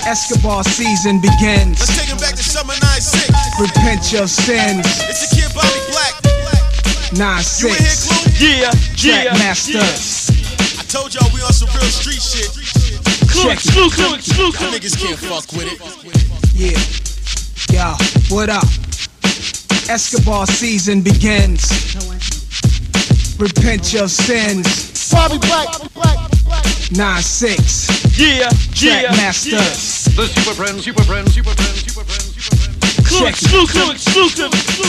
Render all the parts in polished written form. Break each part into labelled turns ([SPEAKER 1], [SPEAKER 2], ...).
[SPEAKER 1] Escobar season begins.
[SPEAKER 2] Let's take him back to summer 96.
[SPEAKER 1] Repent your sins.
[SPEAKER 2] It's your kid Bobby Black.
[SPEAKER 1] 9-6.
[SPEAKER 2] You in here, Clue?
[SPEAKER 3] Yeah, yeah.
[SPEAKER 1] Trackmasters.
[SPEAKER 2] I told y'all we on some real street shit.
[SPEAKER 1] Check it.
[SPEAKER 2] You niggas can't fuck with it.
[SPEAKER 1] Yeah. Yo, what up? Escobar season begins. Repent your sins.
[SPEAKER 4] Bobby Black.
[SPEAKER 1] 9-6.
[SPEAKER 3] Yeah, yeah.
[SPEAKER 1] Trackmasters.
[SPEAKER 5] The Super Friends, Super Friends, Super Friends, Super Friends, Super Friends.
[SPEAKER 3] Exclusive,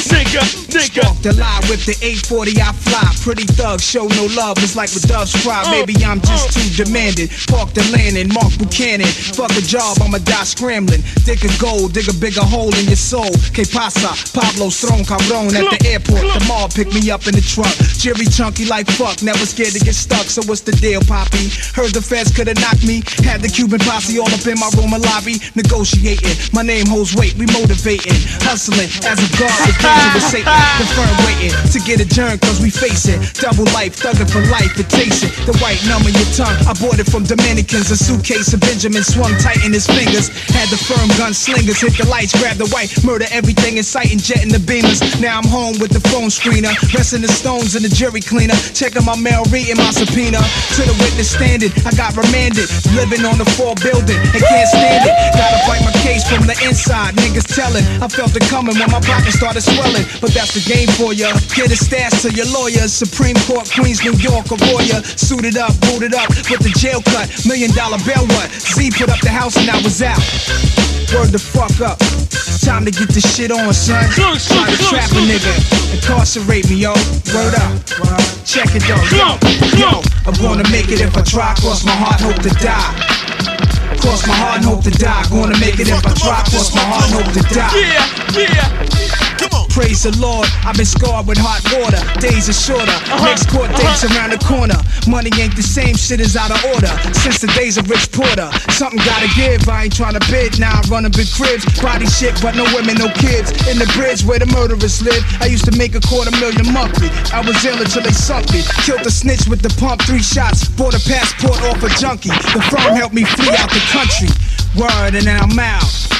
[SPEAKER 3] nigga.
[SPEAKER 1] The lie with the 840 I fly. Pretty thugs show no love. It's like with doves cry. Maybe I'm just too demanding. Park the landing, Mark Buchanan. Fuck a job, I'ma die scrambling. Dig a gold, dig a bigger hole in your soul. Que pasa? Pablo Strong Cabron at the airport. The mall picked me up in the truck. Jerry chunky like fuck. Never scared to get stuck. So what's the deal, Poppy? Heard the feds could've knocked me. Had the Cuban posse all up in my room and lobby. Negotiating. My name holds weight. We motivating. Hustling as a god with dangerous Satan. The firm waiting to get adjourned cause we face it. Double life, thugging for life, it tastes it. The white numb in your tongue, I bought it from Dominicans. A suitcase of Benjamin swung tight in his fingers. Had the firm gunslingers, hit the lights, grab the white, murder everything in sight and jetting the beamers. Now I'm home with the phone screener, resting the stones in the jury cleaner. Checking my mail, reading my subpoena. To the witness standing, I got remanded. Living on the 4 building, and can't stand it. Gotta fight my case from the inside, niggas telling. I felt it coming when my pocket started swelling. But that's the game for ya. Get a stash to your lawyers. Supreme Court, Queens, New York, Arroyo. Suited up, booted up with the jail cut. $1 million bail what? Z put up the house and I was out. Word the fuck up. Time to get this shit on, son. Try to trap a nigga. Incarcerate me, yo. Word up. Check it though. Yo, I'm gonna make it if I try. Cross my heart, hope to die. Cross my heart and hope to die. Gonna make it if I try. Cross my heart and hope to die.
[SPEAKER 3] Yeah.
[SPEAKER 2] Come on.
[SPEAKER 1] Praise the Lord, I've been scarred with hot water. Days are shorter, next court date's around the corner. Money ain't the same, shit is out of order. Since the days of Rich Porter, something gotta give. I ain't tryna bid, now I run a big cribs. Body shit, but no women, no kids. In the bridge where the murderers live, I used to make $250,000 monthly. I was ill until they sunk me. Killed the snitch with the pump, 3 shots. Bought a passport off a junkie. The firm helped me flee out the country. Word, and now I'm out.